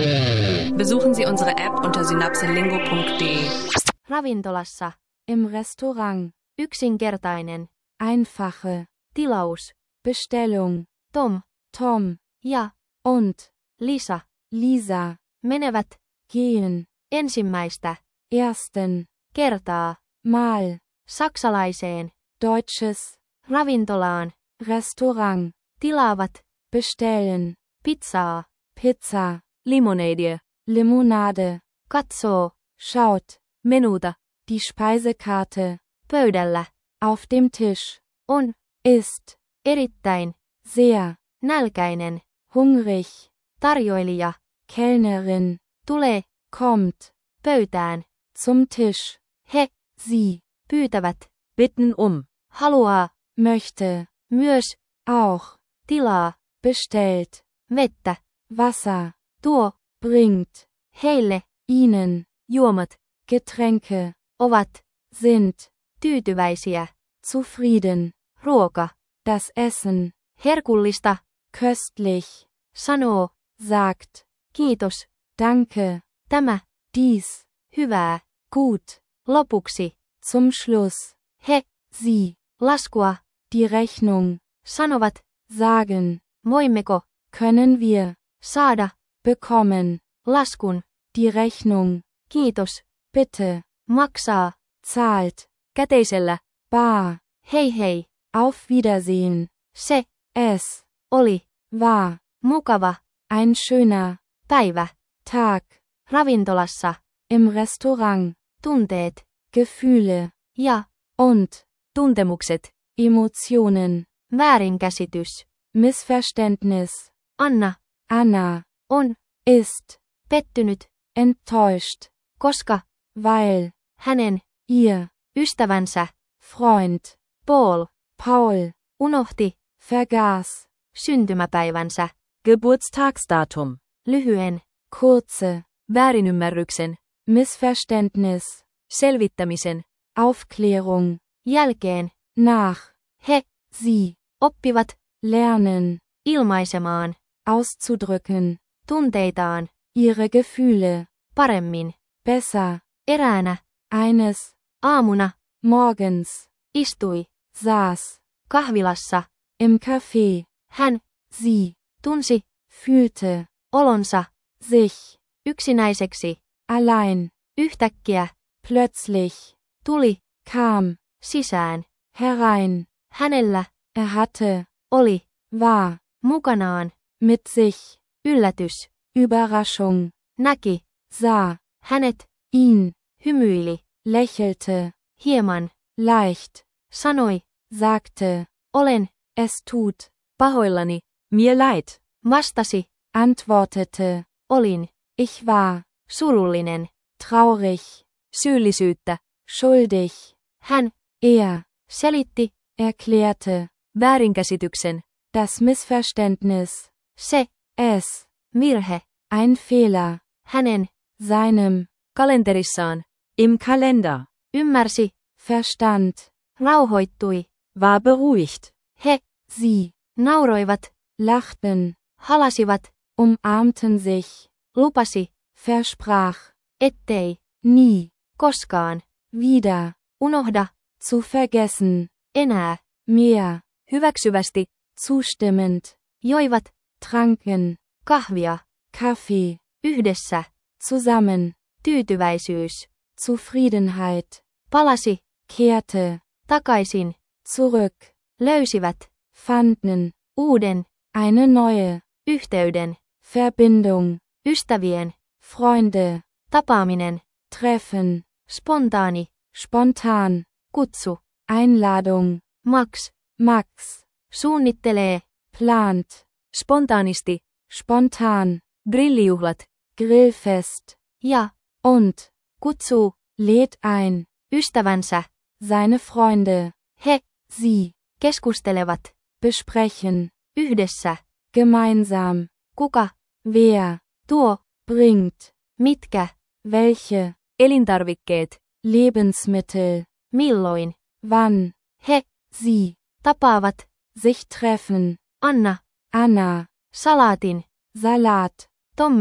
Besuchen Sie unsere App unter synapselingo.de. Ravintolassa. Im Restaurant. Yksinkertainen. Einfache. Tilaus. Bestellung. Tom. Tom. Ja. Und. Lisa. Lisa. Menevät. Gehen. Ensimmäistä. Ersten. Kertaa. Mal. Saksalaiseen. Deutsches. Ravintolaan. Restaurant. Tilaavat. Bestellen. Pizzaa. Pizza. Limonade. Limonade. Katsoo. Schaut. Menuta. Die Speisekarte. Pöydällä. Auf dem Tisch. On. Ist. Erittäin. Sehr. Nälkäinen. Hungrig. Tarjoilija. Kellnerin. Tulee. Kommt. Pöytään. Zum Tisch. He. Sie. Pyytävät. Bitten Haluaa. Möchte. Myös. Auch. Tilaa. Bestellt. Vettä. Wasser. Tuo. Bringt. Heille. Ihnen. Juomat. Getränke. Ovat. Sind. Tyytyväisiä. Zufrieden. Ruoka. Das Essen. Herkullista. Köstlich. Sanoo. Sagt. Kiitos. Danke. Tämä. Dies. Hyvää. Gut. Lopuksi. Zum Schluss. He. Sie. Laskua. Die Rechnung. Sanovat. Sagen. Voimmeko. Können wir. Saada. Bekommen. Laskun. Die Rechnung. Kiitos. Bitte. Maksaa. Zahlt. Käteisellä. Bar. Hei hei. Auf Wiedersehen. Se. Es. Oli. War. Mukava. Ein schöner. Päivä. Tag. Ravintolassa. Im Restaurant. Tunteet. Gefühle. Ja. Und. Tuntemukset. Emotionen. Väärinkäsitys. Missverständnis. Anna. Anna. On. Ist. Pettynyt. Enttäuscht. Koska. Weil. Hänen. Ihr. Ystävänsä. Freund. Paul. Paul. Unohti. Vergaß. Syntymäpäivänsä. Geburtstagsdatum. Lyhyen. Kurze. Väärinymmärryksen. Missverständnis. Selvittämisen. Aufklärung. Jälkeen. Nach. He. Sie. Oppivat. Lernen. Ilmaisemaan. Auszudrücken. Tunteitaan. Ihre Gefühle. Paremmin. Besser. Eräänä. Eines. Aamuna. Morgens. Istui. Saß. Kahvilassa. Im Café. Hän. Sie. Tunsi. Fühlte. Olonsa. Sich. Yksinäiseksi. Allein. Yhtäkkiä. Plötzlich. Tuli. Kam. Sisään. Herein. Hänellä. Hatte. Oli. War. Mukanaan. Mit sich. Yllätys. Überraschung. Näki. Sah. Hänet. Ihn. Hymyili. Lächelte. Hieman. Leicht. Sanoi. Sagte. Olen. Es tut. Pahoillani. Mir leid. Vastasi. Antwortete. Olin. Ich war. Surullinen. Traurig. Syyllisyyttä. Schuldig. Hän. Er. Selitti. Erklärte. Väärinkäsityksen. Das Missverständnis. Se. Es. Virhe. Ein Fehler. Hänen. Seinem. Kalenterissaan. Im Kalender. Ymmärsi. Verstand. Rauhoittui. War beruhigt. He. Sie. Nauroivat. Lachten. Halasivat. Umarmten sich. Lupasi. Versprach. Ettei. Nie. Koskaan. Wieder. Unohda. Zu vergessen. Enää. Mehr. Hyväksyvästi. Zustimmend. Joivat. Tranken. Kahvia. Kaffee. Yhdessä. Zusammen. Tyytyväisyys. Zufriedenheit. Palasi. Kehrte. Takaisin. Zurück. Löysivät. Fanden. Uuden. Eine neue. Yhteyden. Verbindung. Ystävien. Freunde. Tapaaminen. Treffen. Spontaani. Spontan. Kutsu. Einladung. Max. Max. Suunnittelee. Plant. Spontaanisti. Spontan. Grillijuhlat. Grillfest. Ja. Und. Kutsuu. Lädt ein. Ystävänsä. Seine Freunde. He. Sie. Keskustelevat. Besprechen. Yhdessä. Gemeinsam. Kuka. Wer. Tuo. Bringt. Mitkä. Welche. Elintarvikkeet. Lebensmittel. Milloin. Wann. He. Sie. Tapaavat. Sich treffen. Anna. Anna. Salaatin. Salat. Tommi.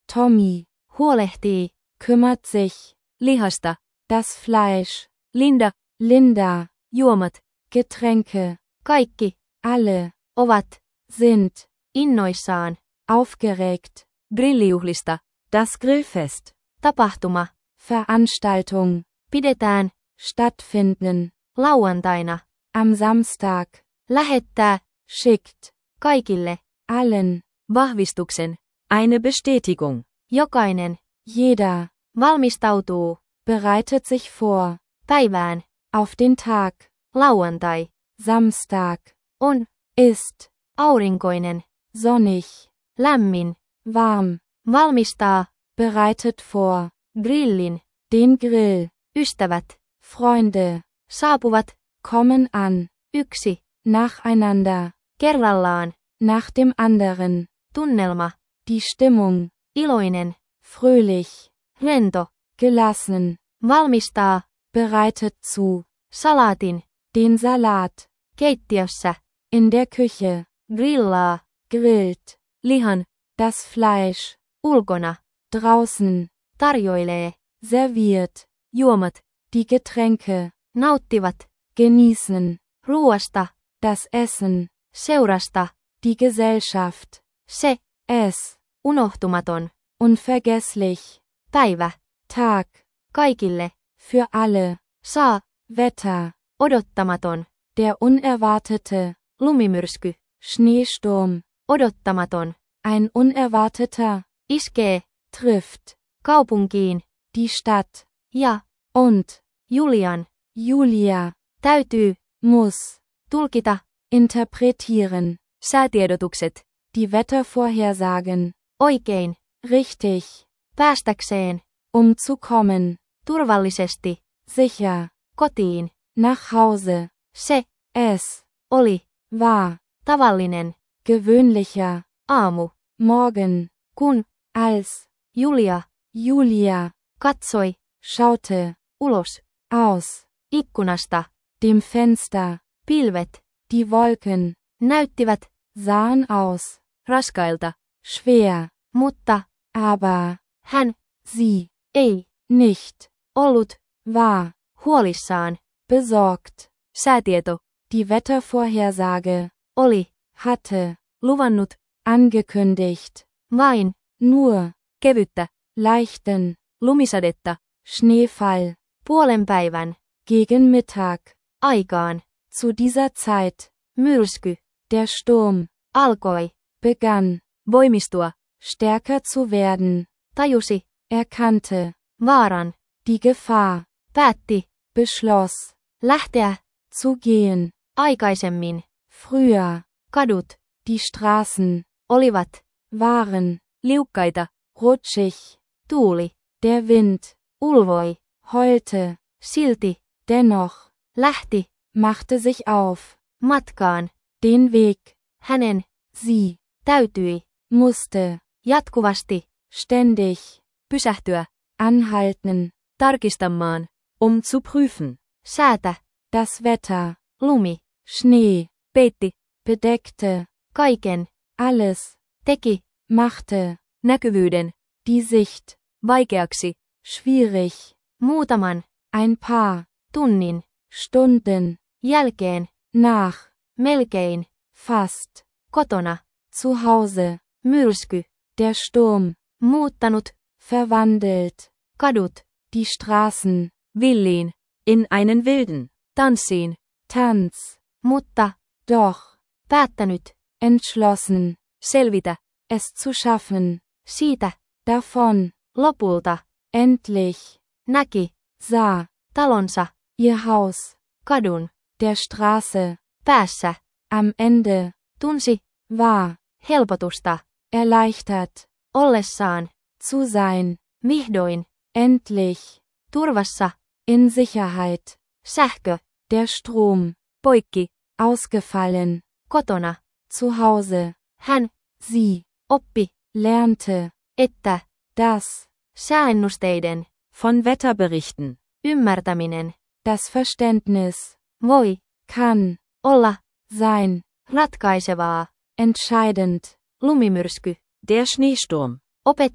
Tommy, huolehtii, kümmert sich, lihasta, das Fleisch, Linda, Linda, juomat, Getränke, kaikki, alle, ovat, sind, innoissaan, aufgeregt, grillijuhlista, das Grillfest, tapahtuma, Veranstaltung, pidetään, stattfinden, lauantaina, am Samstag, lähettää, schickt, kaikille, allen, vahvistuksen, eine Bestätigung, jokainen, jeder, valmistautuu, bereitet sich vor, päivään, auf den Tag, lauantai, Samstag, on, ist, aurinkoinen, sonnig, lämmin, warm, valmistaa, bereitet vor, grillin, den Grill, ystävät, Freunde, saapuvat, kommen an, yksi, nacheinander, kerrallaan, nach dem anderen, tunnelma, die Stimmung, iloinen, fröhlich, rento, gelassen, valmistaa, bereitet zu, salaatin, den Salat, keittiössä, in der Küche, grillaa, grillt, lihan, das Fleisch, ulkona, draußen, tarjoilee, serviert, juomat, die Getränke, nauttivat, genießen, ruuasta, das Essen, seurasta, die Gesellschaft, se, es, unohtumaton, unvergesslich, päivä, Tag, kaikille, für alle, saa, Wetter, odottamaton, der unerwartete, lumimyrsky, Schneesturm, odottamaton, ein unerwarteter, iskee, trifft, kaupunkiin, die Stadt, ja, und, Julian, Julia, täytyy, muss, tulkita, interpretieren, säätiedotukset, die Wettervorhersagen, oikein, richtig, päästäkseen, zu kommen, turvallisesti, sicher, kotiin, nach Hause, se, es, oli, war, tavallinen, gewöhnlicher, aamu, morgen, kun, als, Julia, Julia, katsoi, schaute, ulos, aus, ikkunasta, dem Fenster, pilvet, die Wolken, näyttivät, sahen aus, raskailta, schwer, mutta, aber, hän, sie, ei, nicht, ollut, war, huolissaan, besorgt, säätieto, die Wettervorhersage, oli, hatte, luvannut, angekündigt, vain, nur, kevyttä, leichten, lumisadetta, Schneefall, puolen päivän, gegen Mittag, aikaan, zu dieser Zeit, myrsky, der Sturm, alkoi, begann, voimistua, stärker zu werden, tajusi, erkannte, vaaran, die Gefahr, päätti, beschloss, lähteä, zu gehen, aikaisemmin, früher, kadut, die Straßen, olivat, waren, liukkaita, rutschig, tuuli, der Wind, ulvoi, heulte, silti, dennoch, lähti, machte sich auf, matkaan, den Weg, hänen, sie, täytyi, musste, jatkuvasti, ständig, pysähtyä, anhalten, tarkistamaan, zu prüfen, säätä, das Wetter, lumi, Schnee, peitti, bedeckte, kaiken, alles, teki, machte, näkyvyyden, die Sicht, vaikeaksi, schwierig, muutaman, ein paar, tunnin, Stunden, jälkeen, nach, melkein, fast, kotona, zu Hause, myrsky, der Sturm, muuttanut, verwandelt, kadut, die Straßen, villiin, in einen wilden, tanssiin, Tanz, mutta, doch, päättänyt, entschlossen, selvitä, es zu schaffen, siitä, davon, lopulta, endlich, näki, sah, talonsa, ihr Haus, kadun, der Straße, päässä, am Ende, tunsi, war, helpotusta, erleichtert, ollessaan, zu sein, vihdoin, endlich, turvassa, in Sicherheit, sähkö, der Strom, poikki, ausgefallen, kotona, zu Hause, hän, sie, oppi, lernte, että, das, sääennusteiden, von Wetterberichten, ymmärtäminen, das Verständnis, voi, kann, olla, sein, ratkaisevaa, entscheidend, lumimyrsky, der Schneesturm, opetti,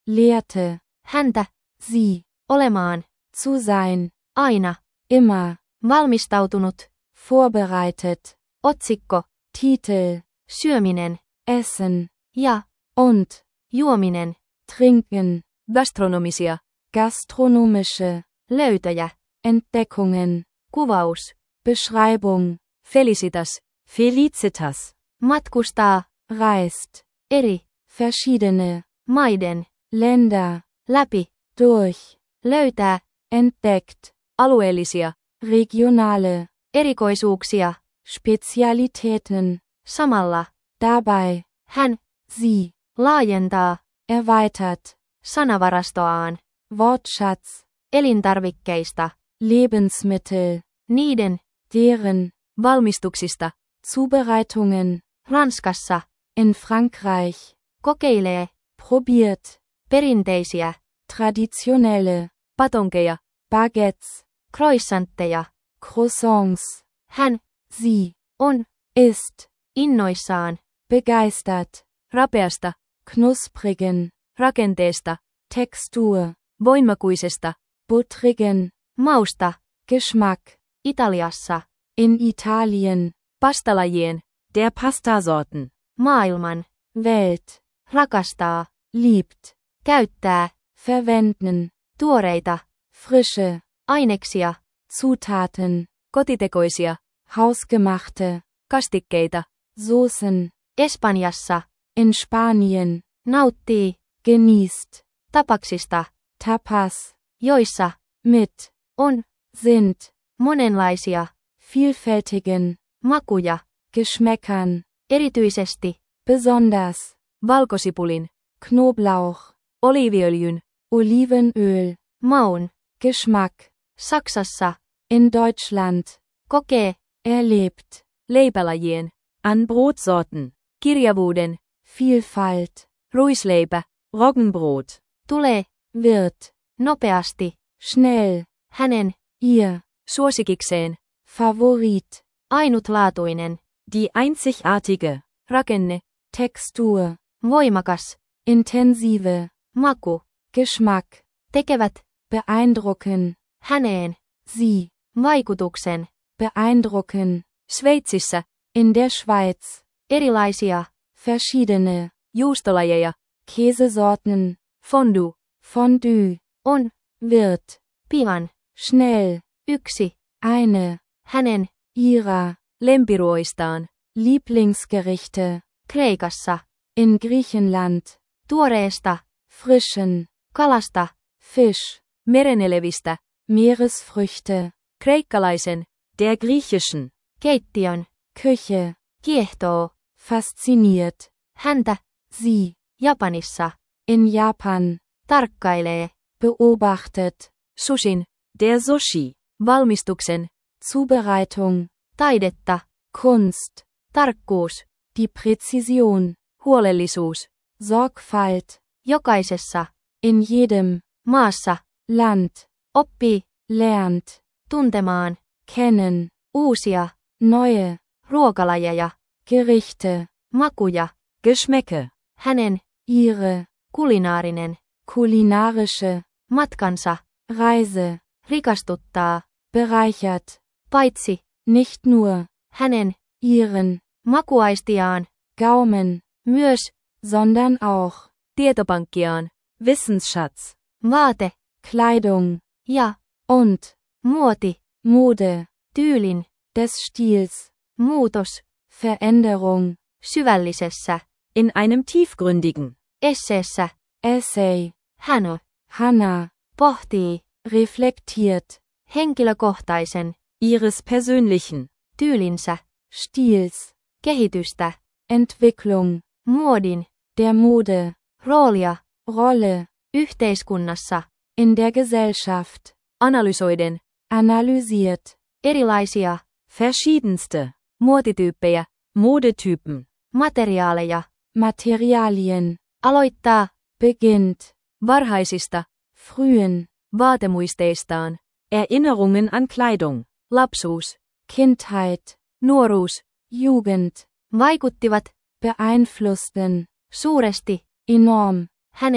lehrte, häntä, sie, olemaan, zu sein, aina, immer, valmistautunut, vorbereitet, otsikko, Titel, syöminen, Essen, ja, und, juominen, Trinken, Gastronomisia. gastronomische, löytöjä, Entdeckungen, kuvaus, Beschreibung, Felicitas. Felicitas, matkustaa, reist, eri, verschiedene, maiden, Länder, läpi, durch, löytää, entdeckt, Alueellisia. regionale, erikoisuuksia, Spezialitäten, samalla, dabei, hän, sie, laajentaa, erweitert, sanavarastoaan, Wortschatz, elintarvikkeista, Lebensmittel, niiden, deren, Valmistuksista. Zubereitungen, Ranskassa, in Frankreich, kokeilee, probiert, perinteisiä, traditionelle, Patonkeja. Baguettes, croissantteja, Croissants, hän, sie, on, ist, innoissaan, begeistert, Rapeasta. knusprigen, Rakenteesta. Textur, Voimakuisesta. buttrigen, mausta, Geschmack, Italiassa, in Italien, Pastalajien. der Pastasorten, maailman, Welt, rakastaa, liebt, käyttää, verwenden, tuoreita, frische, aineksia, Zutaten, Kotitekoisia. hausgemachte, Kastikkeita. Soßen, Espanjassa, in Spanien, nauttii, genießt, tapaksista, Tapas, joissa, mit, on, sind, monenlaisia, vielfältigen, makuja, Geschmäckern, erityisesti, besonders, Valkosipulin. Knoblauch, Oliiviöljyn. Olivenöl, maun, Geschmack, Saksassa, in Deutschland, kokee, erlebt, Leipälajien. an Brotsorten, Kirjavuuden. Vielfalt, Ruisleipä. Roggenbrot, tulee, wird, nopeasti, schnell, hänen, ihr, Suosikikseen. Favorit, ainutlaatuinen, die einzigartige, Rakenne. Textur, voimakas, intensive, maku, Geschmack, tekevät, beeindrucken, häneen, sie, vaikutuksen, beeindrucken, Sveitsissä. in der Schweiz, erilaisia, verschiedene, Juustolajeja. Käsesorten, Fondue. Fondue, on, wird, pian, schnell, yksi, eine, hänen, ihrer, Lempiruoistaan. Lieblingsgerichte, Kreikassa, in Griechenland, tuoreesta, frischen, kalasta, Fisch, Merenelevistä. Meeresfrüchte, Kreikkalaisen. der griechischen, keittiön, Küche, kiehtoo, fasziniert, häntä, sie, Japanissa, in Japan, tarkkailee, beobachtet, Sushin. der Sushi, Valmistuksen. Zubereitung, taidetta, Kunst, tarkkuus, die Präzision, Huolellisuus. Sorgfalt, jokaisessa, in jedem, maassa, Land, oppii, lernt, tuntemaan, kennen, uusia, neue, ruokalajeja, Gerichte, makuja, Geschmäcke, hänen, ihre, kulinaarinen, kulinarische, matkansa, Reise, rikastuttaa, bereichert, paitsi, nicht nur, hänen, ihren, makuaistiaan, Gaumen, myös, sondern auch, Tietopankkiaan. Wissensschatz, vaate, Kleidung, ja, und, muoti, Mode, tyylin, des Stils, muutos, Veränderung, syvällisessä, in einem tiefgründigen, esseessä, Essay, hän Hannah, pohtii, reflektiert, henkilökohtaisen, ihres persönlichen, tyylinsä, Stils, kehitystä, Entwicklung, muodin, der Mode, roolia, Rolle, yhteiskunnassa, in der Gesellschaft, Analysoiden. analysiert, erilaisia, verschiedenste, Muotityyppejä. Modetypen, materiaaleja, Materialien, aloittaa, beginnt, Varhaisista. frühen, Vaatemuisteistaan. Erinnerungen an Kleidung, Lapsuus. Kindheit, Nuoruus. Jugend, vaikuttivat, beeinflussten, suuresti, enorm, hänen,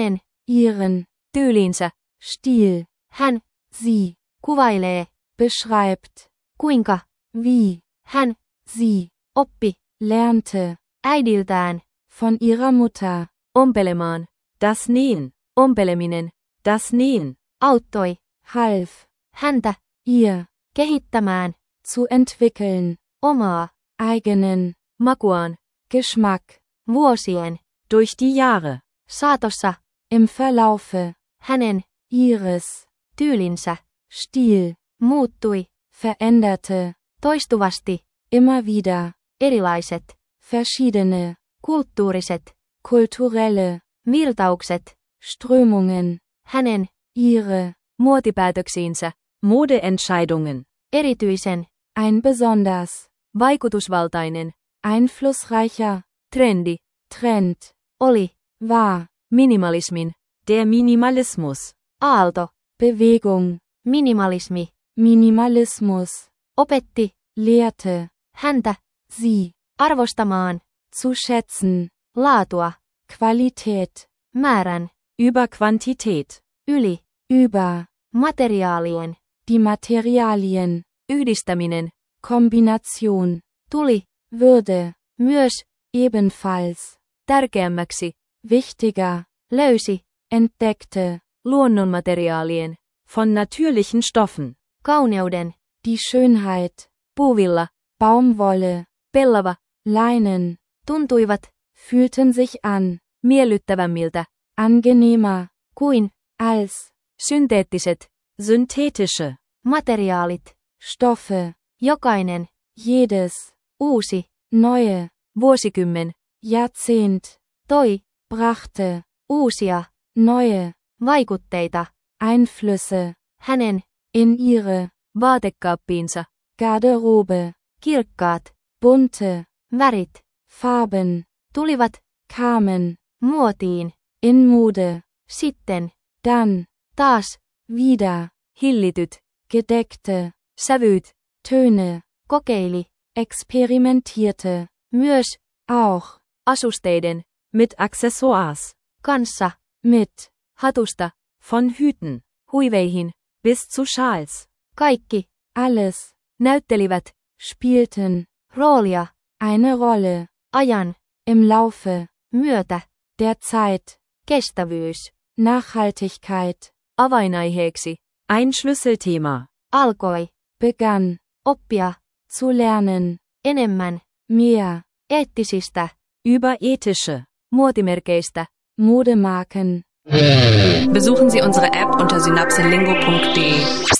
ihren, tyylinsä, Stil, hän, sie, kuvailee, beschreibt, kuinka, wie, hän, sie, oppi, lernte, äidiltään, von ihrer Mutter, ompelemaan, Das Nähen. ompeleminen, Das Nähen. auttoi, half, häntä, ihr, kehittämään, zu entwickeln, omaa, eigenen, makuaan, Geschmack, vuosien, Durch die Jahre. saatossa, im Verlaufe, hänen, ihres, tyylinsä, Stil, muuttui, veränderte, toistuvasti, immer wieder, erilaiset, verschiedene, kulttuuriset, kulturelle, virtaukset, Strömungen, hänen, ihre, muotipäätöksiinsä, Modeentscheidungen. erityisen, ein besonders, vaikutusvaltainen, einflussreicher, trendi, Trend, oli, war, minimalismin, Der Minimalismus. aalto, Bewegung, minimalismi, Minimalismus, opetti, lehrte, häntä, sie, arvostamaan, zu schätzen, laatua, Qualität, määrän, Über Quantität. yli, über, materiaalien, die Materialien, yhdistäminen, Kombination, tuli, würde, myös, ebenfalls, tärkeämmäksi, wichtiger, löysi, entdeckte, luonnonmateriaalien, Von natürlichen Stoffen. kauneuden, die Schönheit, puuvilla, Baumwolle, pellava, Leinen, tuntuivat, fühlten sich an, miellyttävämmiltä, angenehmer, kuin, als, synteettiset, Synthetische. materiaalit, Stoffe, jokainen, jedes, uusi, neue, vuosikymmen, Jahrzehnt, toi, brachte, uusia, neue, vaikutteita, Einflüsse, hänen, in ihre, vaatekaappiinsa, Garderobe, kirkkaat, bunte, värit, Farben, tulivat, kamen, muotiin, in Mode, sitten, dann, taas, wieder, hillityt, gedeckte, sävyyt, Töne, kokeili, experimentierte, myös, auch, asusteiden, Mit Accessoires. kanssa, mit, hatusta, Von Hüten. huiveihin, Bis zu Schals. kaikki, alles, näyttelivät, spielten, roolia, eine Rolle, ajan, im Laufe, myötä, der Zeit, kestävyys, Nachhaltigkeit, avainaiheeksi, Ein Schlüsselthema. alkoi, begann, oppia, zu lernen, enemmän, mehr, eettisistä, Über ethische. muotimerkeistä, Modemarken. Besuchen Sie unsere App unter synapselingo.de.